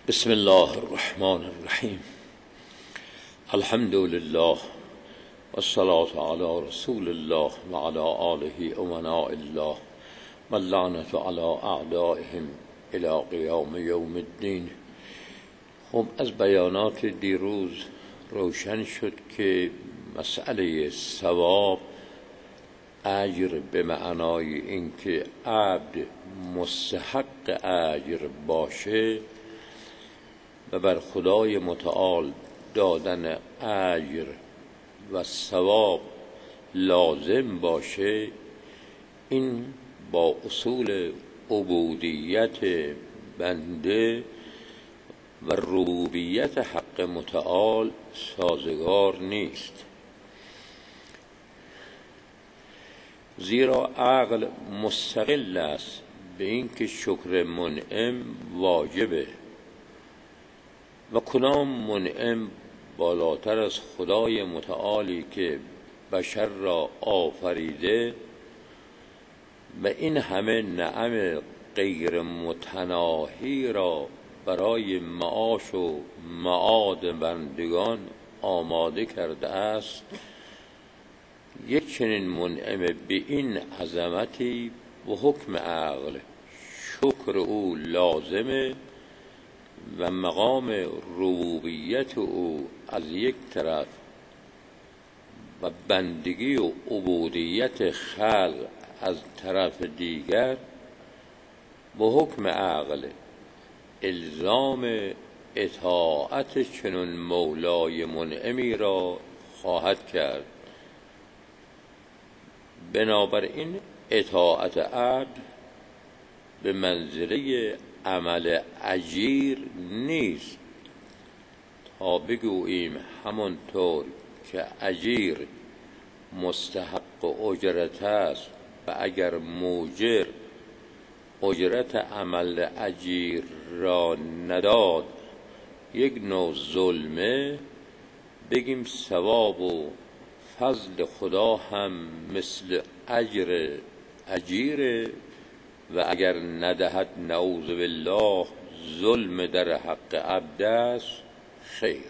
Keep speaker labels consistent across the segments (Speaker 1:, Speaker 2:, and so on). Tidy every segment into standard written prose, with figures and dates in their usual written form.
Speaker 1: بسم الله الرحمن الرحیم. الحمد لله والصلاة علی رسول الله و علی آله امناء الله و اللعنة علی اعدائهم الی قیام یوم الدین. خب از بیانات دیروز روشن شد که مسئله ثواب، اجر به معنای اینکه عبد مستحق اجر باشه و بر خدای متعال دادن اجر و ثواب لازم باشه، این با اصول عبودیت بنده و ربوبیت حق متعال سازگار نیست. زیرا عقل مستقل است به اینکه شکر منعم واجبه و کدام منعم بالاتر از خدای متعالی که بشر را آفریده و این همه نعم غیر متناهی را برای معاش و معاد بندگان آماده کرده است. یک چنین منعم به این عظمتی و حکم عقل شکر او لازمه و مقام ربوبیت او از یک طرف و بندگی و عبودیت خلق از طرف دیگر با حکم عقل الزام اطاعت چنین مولای منعمی را خواهد کرد. بنابراین اطاعت عبد به منزله عمل اجیر نیست تا بگوییم همانطور که اجیر مستحق اجرت است و اگر موجر اجرت عمل اجیر را نداد یک نوع ظلمه، بگیم ثواب و فضل خدا هم مثل اجر اجیره و اگر ندهد نعوذ بالله ظلم در حق عبد است. خیر،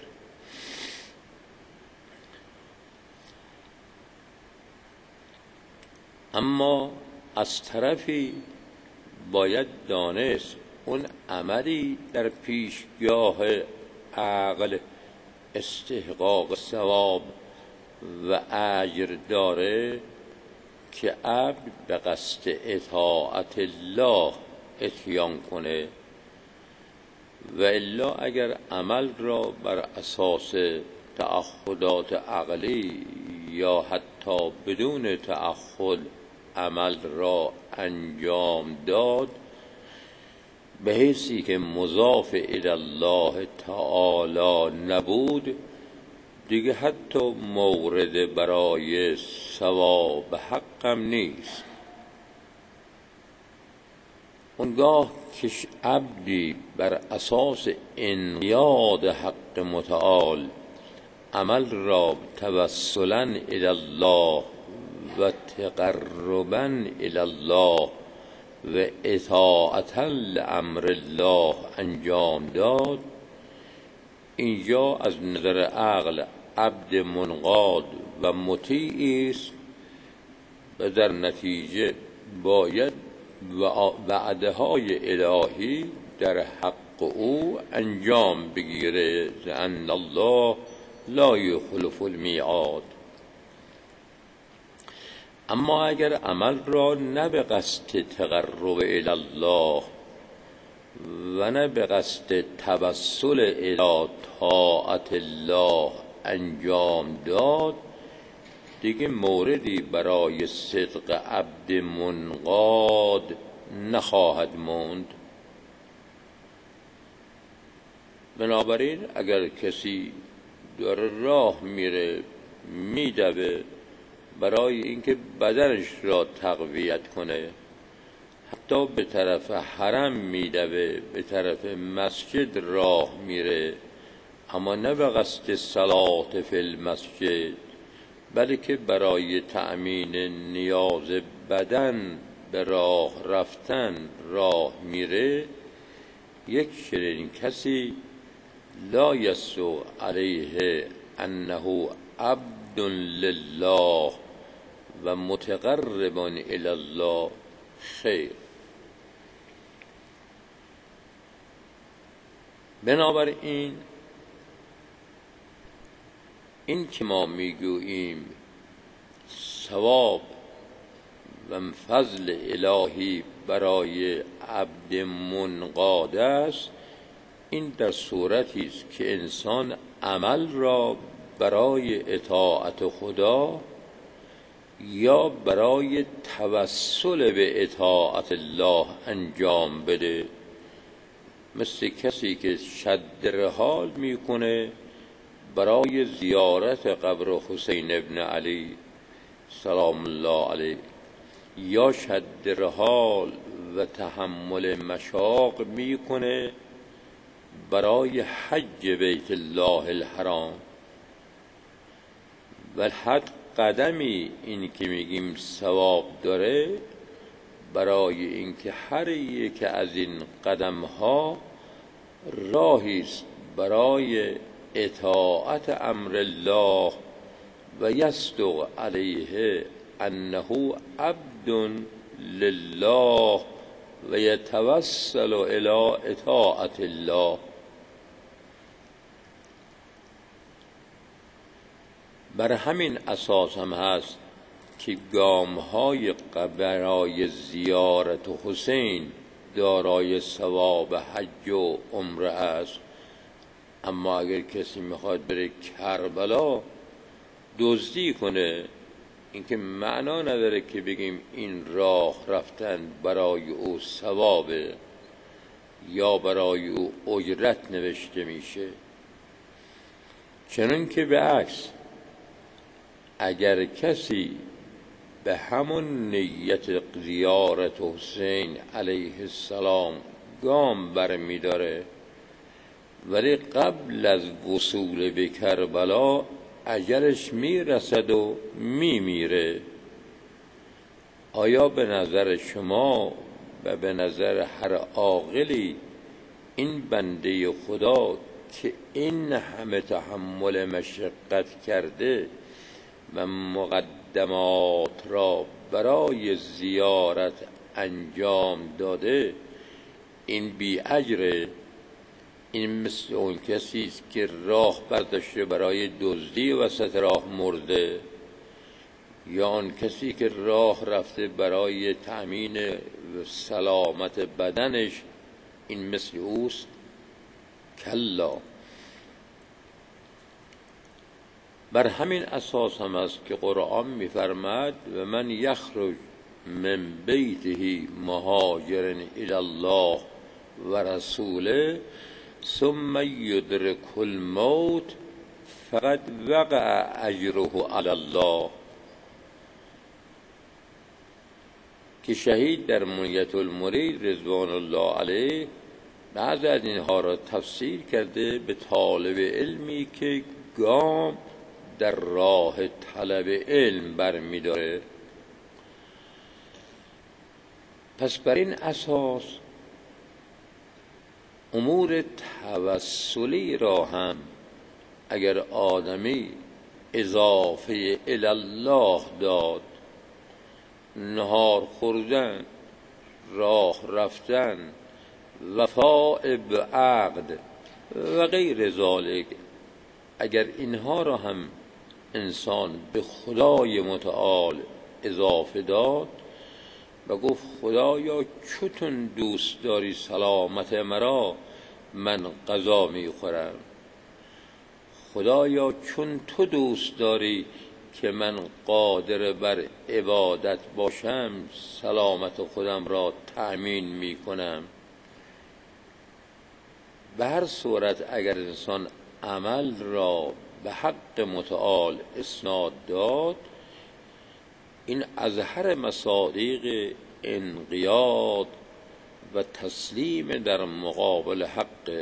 Speaker 1: اما از طرفی باید دانست اون عملی در پیشگاه عقل استحقاق ثواب و اجر داره که عبد به قصد اطاعت الله اتیان کنه، و الا اگر عمل را بر اساس تعهدات عقلی یا حتی بدون تعهد عمل را انجام داد به حیثی که مضاف الی الله تعالی نبود، دیگه حتی مورد برای ثواب حقم نیست. اونگاه که عبدی بر اساس انقیاد حق متعال عمل را توسلا الی الله و تقربا الی الله و اطاعتا لامر الله انجام داد، اینجا از نظر عقل عبد منقاد و مطیع است و در نتیجه باید وعده های الهی در حق او انجام بگیره، لأن الله لا یخلف المیعاد. اما اگر عمل را نه به قصد تقرب الی الله و نه به قصد توسل الی طاعت الله انجام داد، دیگه موردی برای صدق عبد منقاد نخواهد ماند. بنابراین اگر کسی داره راه میره میدوه برای اینکه بدنش را تقویت کنه، حتی به طرف حرم میدوه، به طرف مسجد راه میره، اما نه به قصد صلات فی المسجد بلکه برای تأمین نیاز بدن به راه رفتن راه میره، یک چنین کسی لا یسو علیه انه عبد لله و متقرب الی الله خیر. بنابراین این که ما میگوییم ثواب و فضل الهی برای عبد منقاد است، این در صورتی است که انسان عمل را برای اطاعت خدا یا برای توسل به اطاعت الله انجام بده. مثل کسی که شد رحال میکنه برای زیارت قبر حسین ابن علی سلام الله علیه، یا شد رحال و تحمل مشاق میکنه برای حج بیت الله الحرام. و حد قدمی این که میگیم ثواب داره برای اینکه هر یک از این قدم ها راهی است برای اطاعت امر الله و یصدق علیه انه عبد لله و یتوسل الی اطاعت الله. بر همین اساس هم هست که گام‌های برای زیارت حسین دارای ثواب حج و عمره است. اما اگر کسی میخواد بره کربلا دزدی کنه، اینکه معنا نداره که بگیم این راه رفتن برای او ثوابه یا برای او اجرت نوشته میشه. چنان که به عکس اگر کسی به همون نیت زیارت حسین علیه السلام گام برمی داره ولی قبل از وصول به کربلا اجلش میرسد و میمیره، آیا به نظر شما و به نظر هر عاقلی این بنده خدا که این همه تحمل مشقت کرده و مقدمات را برای زیارت انجام داده این بی اجره؟ این مثل اون کسی است که راه برداشته برای دزدی وسط راه مرده، یا آن کسی که راه رفته برای تأمین سلامت بدنش این مثل اوست؟ کلا. بر همین اساس هم است که قرآن می‌فرماید و من یخرج من بیته مهاجرا الی الله و رسوله ثم یدرک الموت فقد وقع اجره علی الله. که شهید در منیت المرید رضوان الله علیه بعضی از اینها را تفسیر کرده به طالب علمی که گام در راه طلب علم برمی داره. پس بر این اساس امور توسلی را هم اگر آدمی اضافه الی الله داد، نهار خوردن، راه رفتن، وفاء به عقد و غیر ذالک، اگر اینها را هم انسان به خدای متعال اضافه داد و گفت خدایا چتون دوست داری سلامت مرا، من غذا میخورم، خدایا چون تو دوست داری که من قادر بر عبادت باشم سلامت خودم را تأمین میکنم. به هر صورت اگر انسان عمل را به حق متعال اسناد داد، این اظهر مصادیق انقیاد و تسلیم در مقابل حق.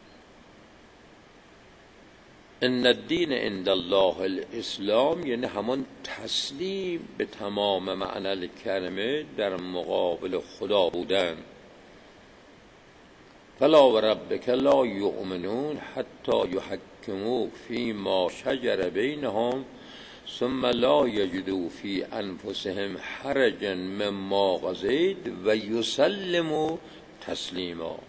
Speaker 1: ان الدین عند الله الاسلام، یعنی همان تسلیم به تمام معنی کلمه در مقابل خدا بودن. فلا و ربک لا یؤمنون حتی یحکموک فیما شجر بینهم ثم لا یجدوا فی انفسهم حرجا مما قضیت و یسلموا تسلیما.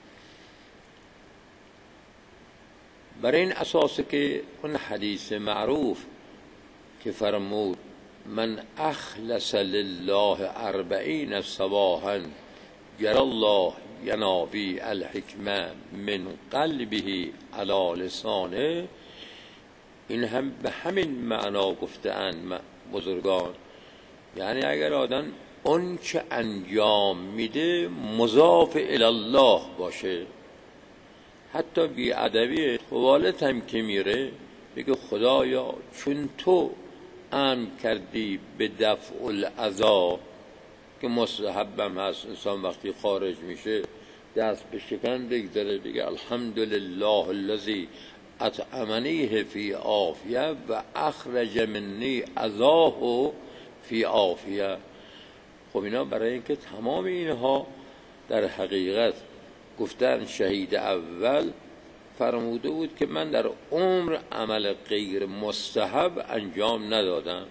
Speaker 1: بر این اساس که اون حدیث معروف که فرمود من اخلص لله 40 صباحا جری الله ینابی الحکمه من قلبه علی لسانه، این هم به همین معنا گفته‌اند بزرگان. یعنی اگر آدم اون چه انجام میده مضاف الی الله باشه، حتی بی ادبی توالت هم که میره بگه خدایا چون تو امر کردی به دفع الاذی، که مستحبم هست انسان وقتی خارج میشه دست به شکن بگذاره بگه الحمدلله الذی اطعمنیه فی عافیه و اخرج منی اذاه فی عافیه. خب اینا برای اینکه تمام اینها در حقیقت گفتن شهید اول فرموده بود که من در عمر عمل غیر مستحب انجام ندادم.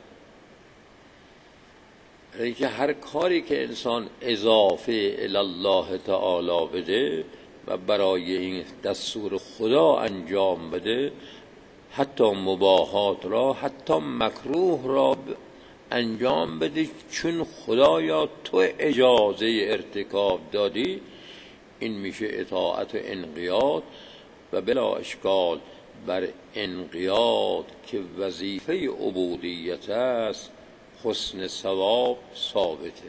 Speaker 1: اینکه هر کاری که انسان اضافه الی الله تعالی بده و برای این دستور خدا انجام بده، حتی مباحات را حتی مکروه را انجام بده چون خدایا تو اجازه ارتکاب دادی، این میشه اطاعت و انقیاد. و بلا اشکال بر انقیاد که وظیفه عبودیت است حسن ثواب ثابته.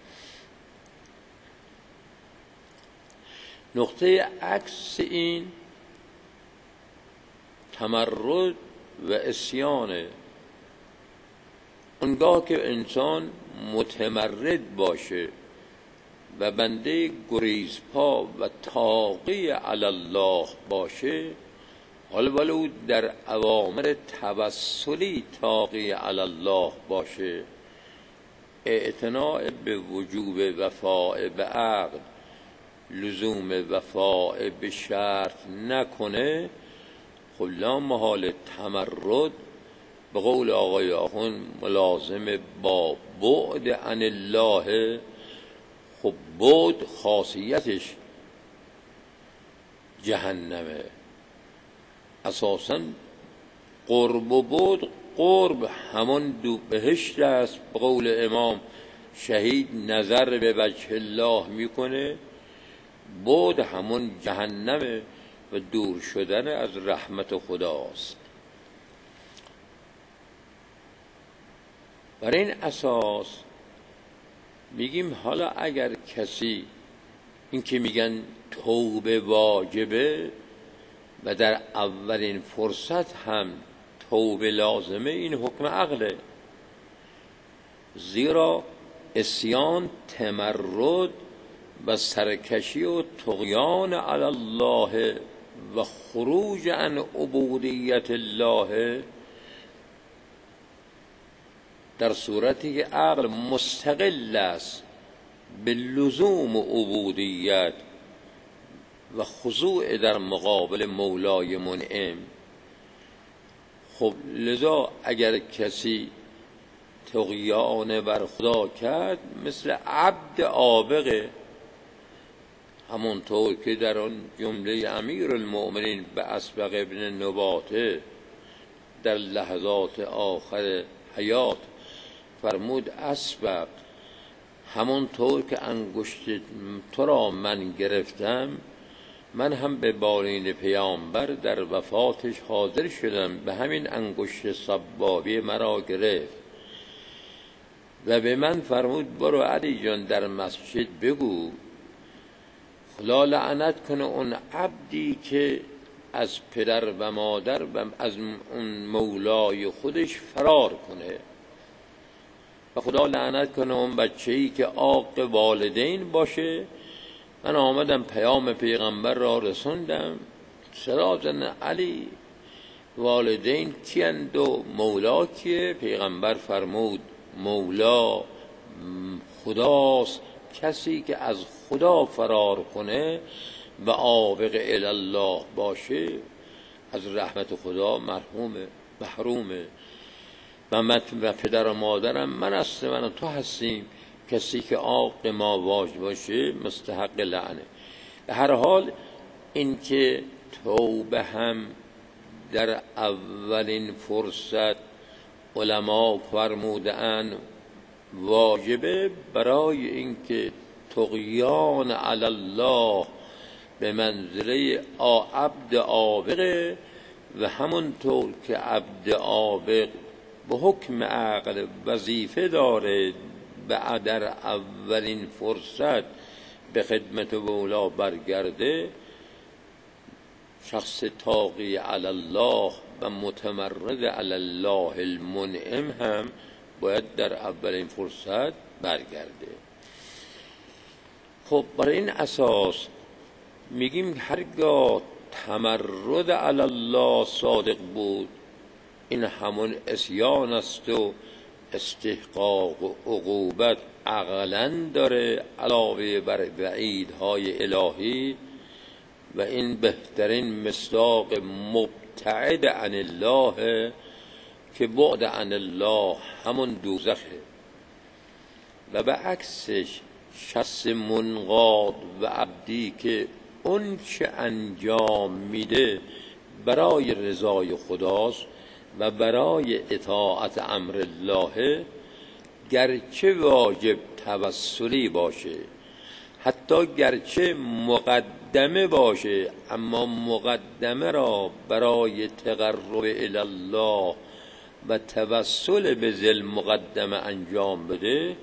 Speaker 1: نقطه عکس این تمرد و عصیانه. اونگاه که انسان متمرد باشه و بنده گریزپا و طاغی علی الله باشه، حالا ولو در اوامر توسلی طاغی علی الله باشه، اعتناء به وجوب وفاء به عقد، لزوم وفاء به شرط نکنه، خب لا محال تمرد به قول آقای آخوند ملازم با بعد عن الله. خب بعد خاصیتش جهنمه. اساساً قرب و بعد، قرب همون دو بهشت است به قول امام، شهید نظر به وجه الله میکنه، بعد همون جهنمه و دور شدن از رحمت خداست. بر این اساس میگیم حالا اگر کسی این که میگن توبه واجبه و در اولین فرصت هم توبه لازمه، این حکم عقله، زیرا عصیان تمرد و سرکشی و طغیان علی الله و خروج عن عبودیت الله در صورتی که عقل مستقل است به لزوم عبودیت و خضوع در مقابل مولای منعم. خب لذا اگر کسی طغیان بر خدا کرد مثل عبد آبقه، همونطور که در آن جمله امیرالمؤمنین به اسبق ابن نباته در لحظات آخر حیات فرمود اسبق، همونطور که انگشت تو را من گرفتم من هم به بالین پیامبر در وفاتش حاضر شدم، به همین انگشت سبابی مرا گرفت و به من فرمود برو علی جان در مسجد بگو خدا لعنت کنه اون عبدی که از پدر و مادر و از اون مولای خودش فرار کنه، و خدا لعنت کنه اون بچه‌ای که عاق والدین باشه. من آمدم پیام پیغمبر را رسوندم، صدا زدن علی والدین کیند و مولا کیه؟ پیغمبر فرمود مولا خداست، کسی که از خدا فرار کنه و عابق الله باشه از رحمت خدا محرومه. و من و پدر و مادرم من و تو هستیم، کسی که عاق ما واجب باشه مستحق لعنه. به هر حال این که توبه هم در اولین فرصت علما فرمودند واجبه، برای اینکه طغیان علی الله به منزله عبد عابقه و همونطور که عبد عابق به حکم عقل وظیفه داره در اولین فرصت به خدمت مولا برگرده، شخص طاغی علی الله و متمرد علی الله المنعم هم باید در اولین فرصت برگرده. خب برای این اساس میگیم هرگاه تمرد علی الله صادق بود، این همون عصیان است و استحقاق و عقوبت عقلاً داره علاوه بر وعیدهای الهی، و این بهترین مصداق مبتعد عن الله که بعد عن الله همون دوزخه. و به عکسش شخص منقاد و عبدی که اون چه انجام میده برای رضای خداست و برای اطاعت امر الله، گرچه واجب توسلی باشه، حتی گرچه مقدمه باشه، اما مقدمه را برای تقرب الی الله و توسل به ذل مقدمه انجام بده،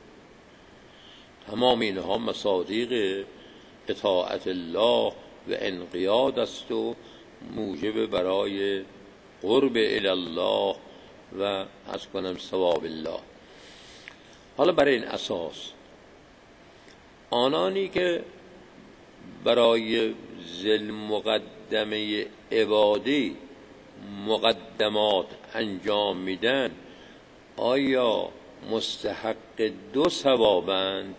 Speaker 1: تمام اینها مصادیق اطاعت الله و انقیاد است و موجب برای قرب الی الله و از کنم ثواب الله. حالا برای این اساس آنانی که برای ذل مقدمه عبادی مقدمات انجام میدن، آیا مستحق دو ثوابند؟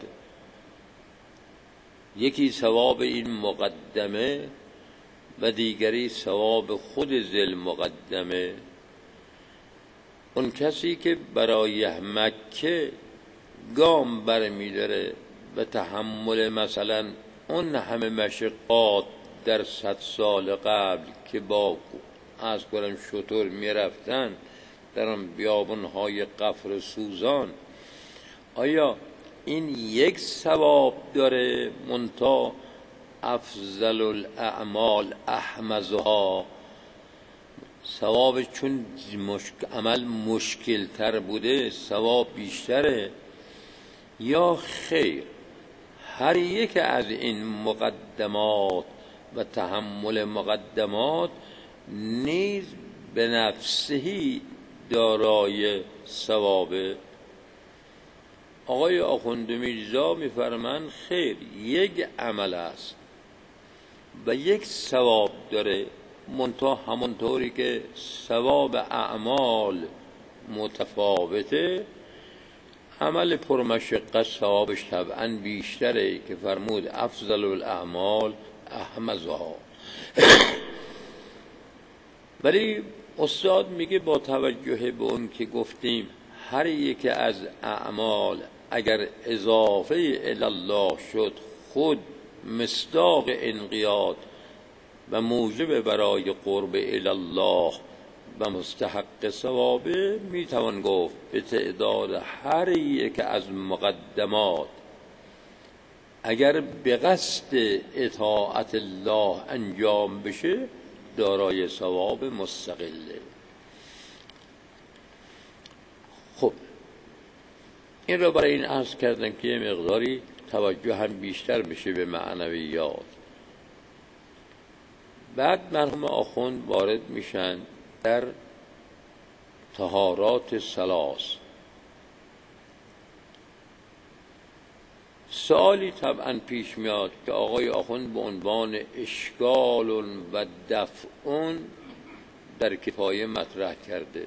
Speaker 1: یکی ثواب این مقدمه و دیگری ثواب خود ذل مقدمه. اون کسی که برای مکه گام برمی‌داره و تحمل مثلا اون همه مشقات در 100 سال قبل که با از کنم شتر میرفتن در آن بیابان‌های قفر سوزان، آیا این یک ثواب داره منتها افضل الاعمال احمزها، ثواب چون عمل مشکل تر بوده ثواب بیشتره، یا خیر هر یک از این مقدمات و تحمل مقدمات نیز به نفسهی دارای ثوابه؟ آقای آخوند میرزا میفرمند خیر، یک عمل است و یک ثواب داره، منتها همونطوری که ثواب اعمال متفاوته، عمل پرمشقت ثوابش طبعا بیشتره که فرمود افضل الاعمال احمزها. ولی استاد میگه با توجه به اون که گفتیم هر یک از اعمال اگر اضافه الی الله شد خود مصداق انقیاد و موجب برای قرب الی الله و مستحق ثوابه، میتوان گفت به تعداد هر یک از مقدمات اگر به قصد اطاعت الله انجام بشه دارای ثواب مستقله. خب این رو برای این عرض کردم که یه مقداری توجه هم بیشتر بشه به معنویات. بعد مرحوم آخوند وارد میشن در طهارات ثلاث. سوالی طبعا پیش میاد که آقای آخوند به عنوان اشکال و دفع در کفایه مطرح کرده.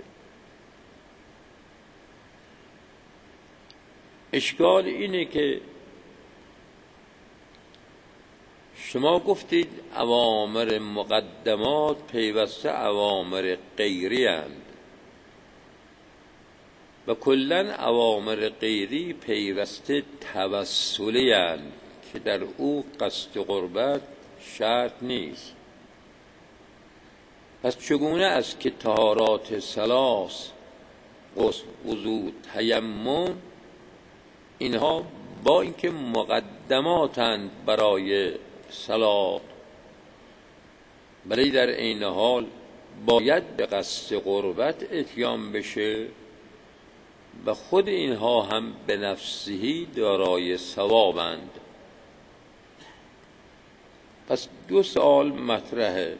Speaker 1: اشکال اینه که شما گفتید اوامر مقدمات پیوسته اوامر غیری اند و کلن اوامر غیری پیوسته توسلی اند که در او قصد قربت شرط نیست. پس چگونه است که طهارات ثلاث، غسل، وضو، تیمم، اینها با اینکه مقدماتند برای صلات، ولی در این حال باید به قصد قربت اتیان بشه و خود اینها هم به نفسهی دارای ثوابند. پس دو سوال مطرحه.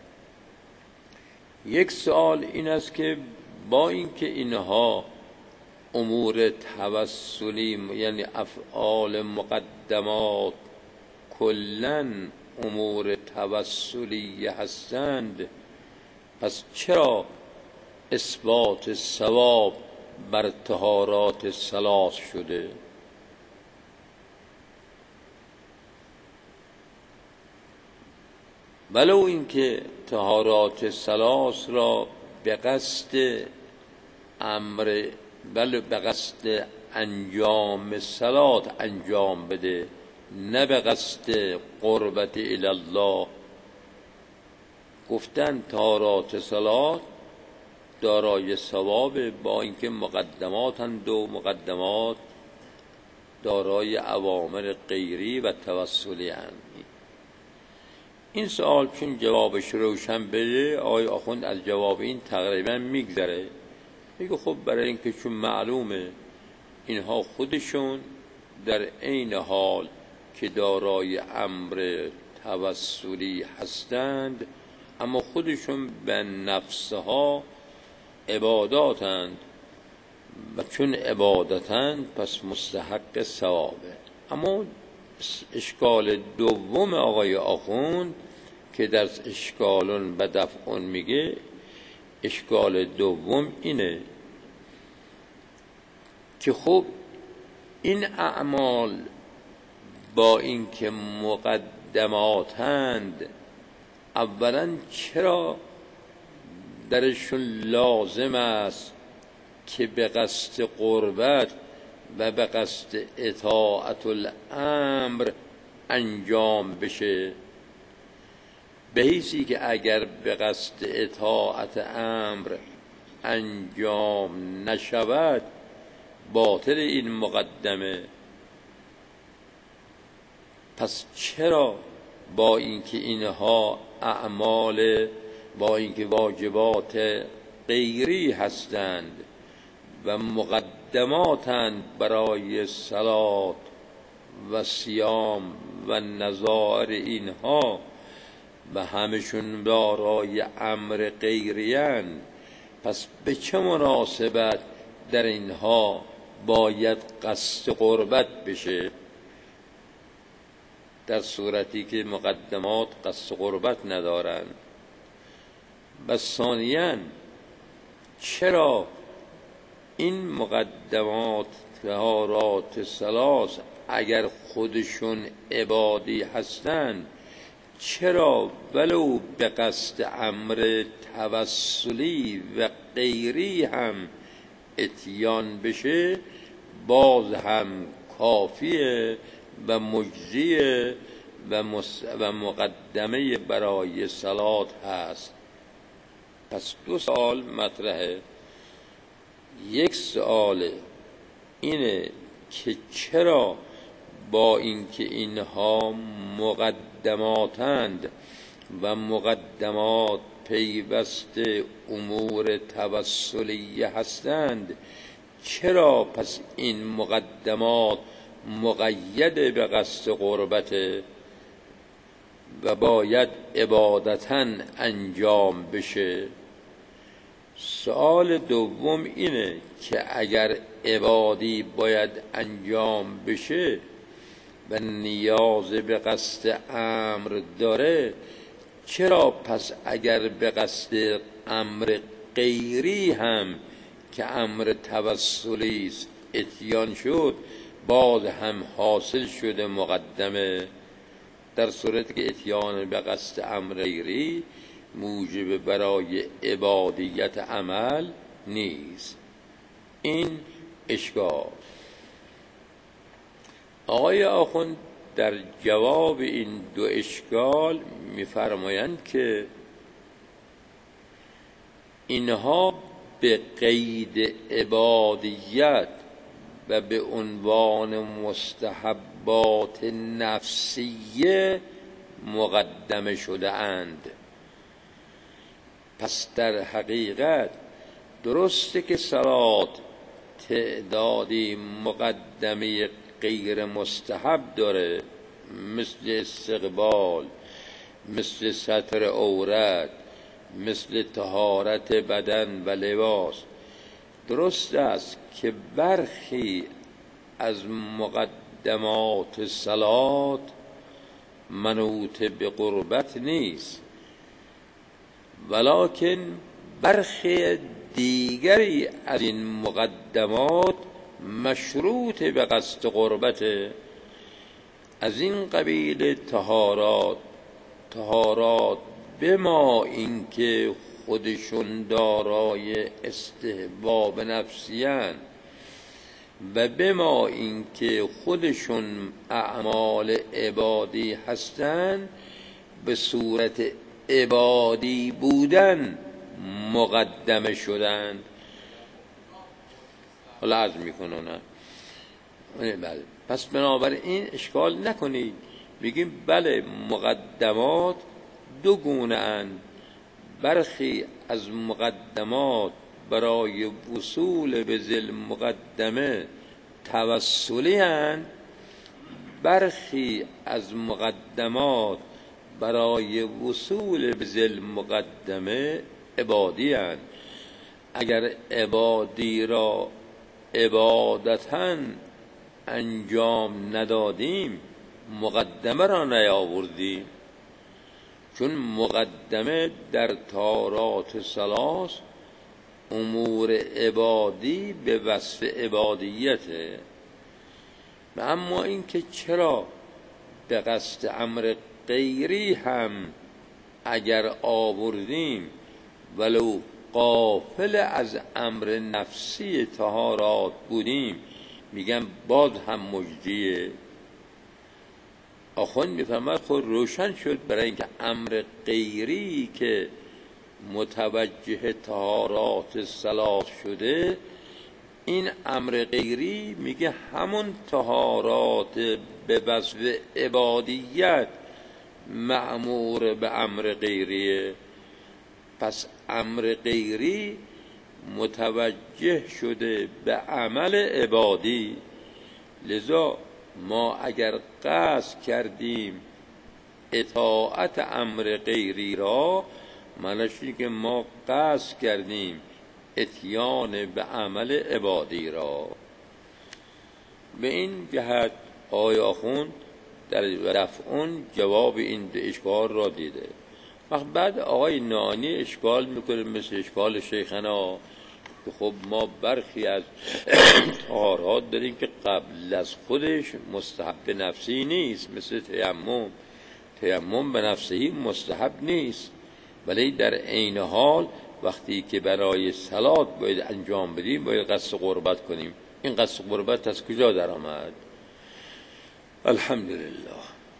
Speaker 1: یک سوال این است که با اینکه اینها امور توسلی، یعنی افعال مقدمات کلن امور توسلی هستند، پس چرا اثبات ثواب بر طهارات ثلاث شده؟ ولو اینکه طهارات ثلاث را به قصد امر، بل به قصد انجام صلات انجام بده، نه به قصد قربت الی الله. گفتن طهارات صلات دارای ثواب با اینکه مقدماتند و مقدمات دارای اوامر غیری و توسلی اند. این سوال چون جوابش روشن بده، آقای آخوند از جواب این تقریبا میگذره، میگه خب برای اینکه چون معلومه اینها خودشون در عین حال که دارای امر توسلی هستند، اما خودشون به نفسها عباداتند و چون عبادتند پس مستحق ثوابه. اما اشکال دوم آقای آخوند که در اشکالون و دفعون میگه، اشکال دوم اینه که خب این اعمال با اینکه مقدماتند، اولا چرا درشون لازم است که به قصد قربت و به قصد اطاعت الامر انجام بشه، به حیثی که اگر به قصد اطاعت امر انجام نشود باطل این مقدمه. پس چرا با اینکه اینها اعمال، با اینکه واجبات غیری هستند و مقدماتند برای صلات و صیام و نظائر اینها و همشون دارای امر غیری‌اند، پس به چه مناسبت در اینها باید قصد قربت بشه در صورتی که مقدمات قصد قربت ندارند؟ و ثانیاً چرا این مقدمات طهارات ثلاث اگر خودشون عبادی هستند، چرا ولو به قصد امر توسلی و غیری هم اتیان بشه باز هم کافیه و مجزیه و مقدمه برای صلات هست؟ پس دو سوال مطرحه. یک سوال اینه که چرا با اینکه اینها مقدماتند و مقدمات پیوسته امور توسلیه هستند، چرا پس این مقدمات مقید به قصد قربته و باید عبادتاً انجام بشه؟ سوال دوم اینه که اگر عبادی باید انجام بشه و نیاز به قصد امر داره، چرا پس اگر به قصد امر غیری هم که امر توسلی است اتیان شد باز هم حاصل شده مقدمه؟ در صورتی که اتیان به قصد امر غیری موجب برای عبادیت عمل نیست. این اشکال. آقای آخوند در جواب این دو اشکال می‌فرمایند که اینها به قید عبادیت و به عنوان مستحبات نفسیه مقدمه شده اند. پس در حقیقت درسته که صلات تعدادی مقدمه غیر مستحب داره، مثل استقبال، مثل ستر عورت، مثل طهارت بدن و لباس. درست است که برخی از مقدمات صلات منوط به قربت نیست، ولکن برخی دیگری از این مقدمات مشروط به قصد قربت. از این قبیل طهارات بما اینکه خودشون دارای استحباب نفسیان و بما اینکه خودشون اعمال عبادی هستن، به صورت عبادی بودن مقدمه شدن. حالا عرض میکنم بله. پس بنابراین اشکال نکنید، بگیم بله مقدمات دو گونه اند. برخی از مقدمات برای وصول به ذل مقدمه توسلی اند، برخی از مقدمات برای وصول به ذل مقدمه عبادی اند. اگر عبادی را عبادتاً انجام ندادیم، مقدمه را نیاوردیم، چون مقدمه در طهارات ثلاث امور عبادی به وصف عبادیته. و اما اینکه چرا به قصد امر غیری هم اگر آوردیم ولو غافل از امر نفسی طهارات بودیم، میگم باز هم مجدیه. آخوند میفهمد خود روشن شد برای اینکه امر غیری که متوجه طهارات صلات شده، این امر غیری میگه همون طهارات به وصف عبادیت مأمور به امر غیریه. پس امر غیری متوجه شده به عمل عبادی. لذا ما اگر قصد کردیم اطاعت امر غیری را، معنیش اینه که ما قصد کردیم اتیان به عمل عبادی را. به این جهت آقای آخوند در رفعون جواب این اشکال را دیده. وقت بعد آقای نانی اشکال میکنه مثل اشکال شیخنا که خب ما برخی از طهارات داریم که قبل از خودش مستحب نفسی نیست، مثل تیمم به نفسه مستحب نیست، ولی در عین حال وقتی که برای صلات باید انجام بدیم باید قصد قربت کنیم. این قصد قربت از کجا در آمد؟ الحمدلله.